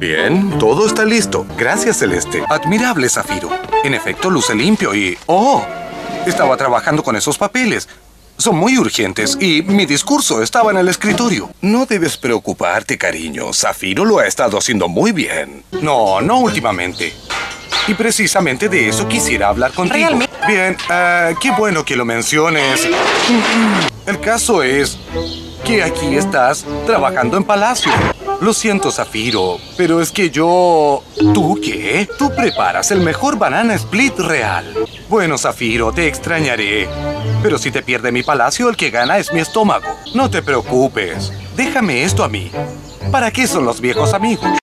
Bien, todo está listo. Gracias, Celeste. Admirable, Zafiro. En efecto, luce limpio y... ¡Oh! Estaba trabajando con esos papeles. Son muy urgentes y mi discurso estaba en el escritorio. No debes preocuparte, cariño. Zafiro lo ha estado haciendo muy bien. No, no últimamente. Y precisamente de eso quisiera hablar contigo. ¿Realmente? Bien, qué bueno que lo menciones. El caso es que aquí estás trabajando en Palacio. Lo siento, Zafiro, pero es que yo... ¿Tú qué? Tú preparas el mejor banana split real. Bueno, Zafiro, te extrañaré. Pero si te pierde mi palacio, el que gana es mi estómago. No te preocupes. Déjame esto a mí. ¿Para qué son los viejos amigos?